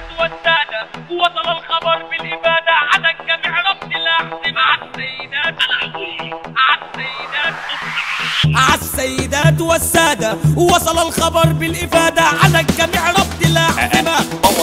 السيدات والسادة، وصل الخبر بالإبادة على الجميع رفض الأحزمة. عالسيدات والسادة، وصل الخبر بالإفادة على الجميع رفض الأحزمة.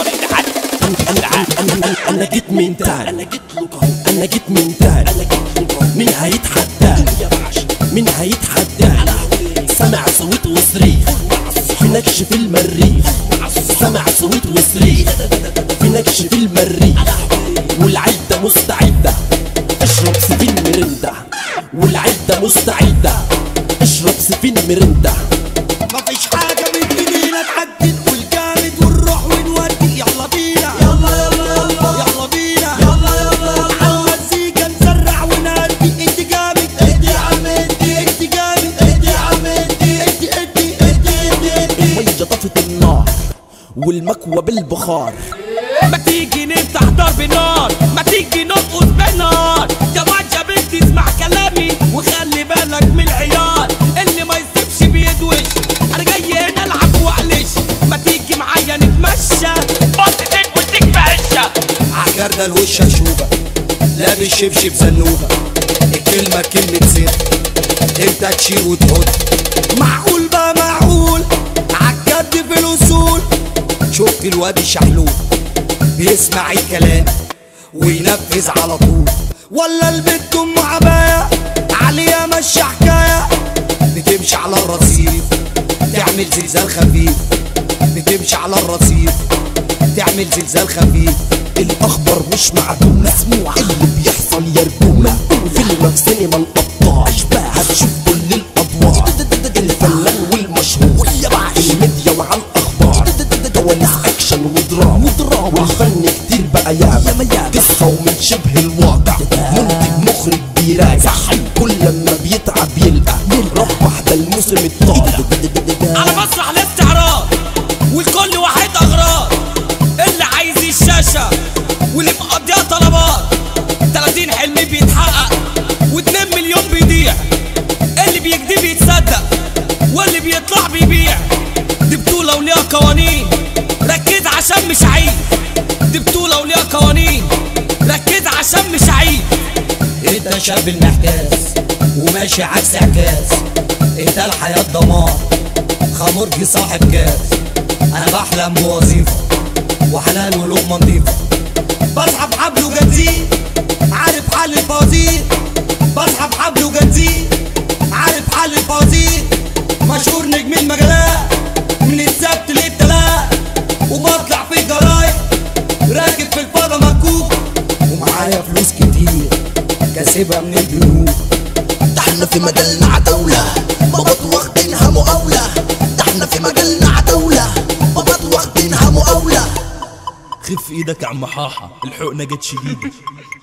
أنا جيت من تاني، أنا جيت من تاني. مين هيتحداني؟ مين هيتحداني؟ سمع صوت وصريخ في نكش في المريخ، سمع صوت وصريخ في نكش في المريخ. والعدة مستعدة اشرب سفين مرندة، والعدة مستعدة اشرب سفين مرندة. مفيش حاجة من ايدينا تعدي، نقول جامد ونروح ونودي. يلا بينا يلا يلا يلا يلا بينا يلا يلا يلا عالمزيكا نسرع ونهدي. انت جامد ادي يا عم ادي، انت جامد ادي يا عم ادي، ادي ادي ادي ادي. المية طفت النار والمكوى بالبخار. ما تيجي نفتح ضرب نار، ما تيجي نرقص بالنار. يا واد بنت اسمع كلامي وخلي بالك من العيار اللي ما يسيبش بيدوش. انا جاي هنا العب واعلش، ما تيجي معايا نتمشى بطتك وتكفى عشة. عجردة الوش شوبة لابس شبشب زنوبة، الكلمة كلمة سر انت تشيل وتحط. معقول بقى معقول عالجد في الوصول. شفت الواد الشحلول بيسمع الكلام وينفذ على طول، ولا البت ام عباية عليها ماشية حكاية. بتمشي على الرصيف تعمل زلزال خفيف، بتمشي على الرصيف تعمل زلزال خفيف. الأخبار مش معدومة، مسموعة اللي بيحصل يرجومة. فيلم في سينما الأبطال هتشوف كل الأضواء، الفنان والمشهور الميديا مع الأخبار، كواليس أكشن ودراما. والفن كتير بقى ياما قصة ومن شبه الواقع. منتج مخرج بيراجع كل لما بيتعب يلقى ربح ده الموسم الطالع. على مسرح الاستعراض والكل واحد اغراض، اللي عايز الشاشة واللي مقضيها طلبات. 30 حلم بيتحقق و2 مليون بيضيع، اللي بيكدب يتصدق واللي بيطلع بيبيع. دي بطولة وليها قوانين ركز عشان مش عيب، دي بطولة وليها قوانين ركز عشان مش عيب. انت شاب المحتاس وماشي عكس عكاس، انت الحياة دمار خمرجي صاحب كاس. انا بحلم بوظيفة وحلال ولقمة نضيفة، بسحب حبل وجنزير عارف حل الفوازير، بسحب حبل وجنزير عارف حل الفوازير. مشهور نجم المجالات من السبت للتلات، وبطلع في الجرايد راكب في الفضا مكوك، ومعايا فلوس كتير كاسبها من البنوك. ده احنا في مجالنا عتاولة بابات واخدينها مقاولة، ده احنا في مجالنا عتاولة بابات واخدينها مقاولة. خف ايدك يا عم حاحة، الحقنة جت شديدة.